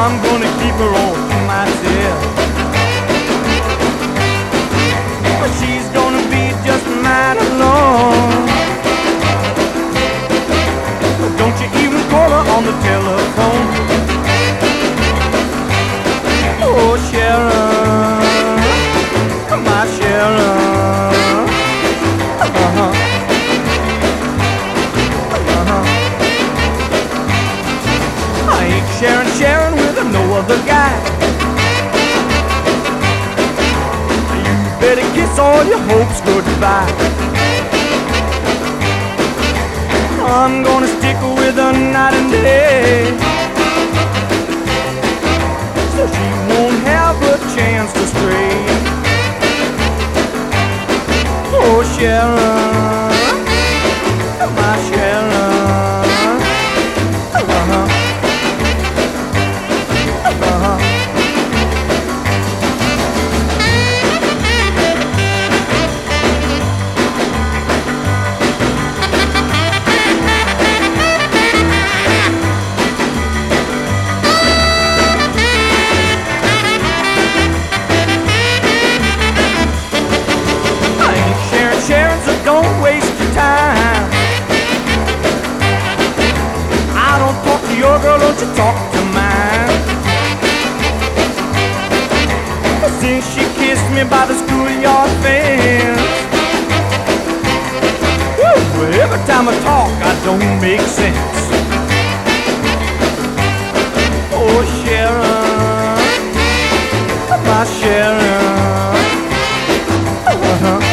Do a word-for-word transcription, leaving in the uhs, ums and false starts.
I'm gonna keep her all to myself. But she's gonna be just mine alone. Don't you even call her on the telephone. Oh, Sharon, my Sharon. Uh-huh. Uh-huh. I ain't sharing, sharing with no other guy. You better kiss all your hopes goodbye. I'm gonna stick with her night and day, so she won't have a chance to stray. Oh, Sharon, my Sharon. Uh-huh. Uh-huh. Don't waste your time. I don't talk to your girl, don't you talk to mine. Since she kissed me by the schoolyard fence, woo, every time I talk, I don't make sense. Oh, Sharon, my Sharon. Uh-huh.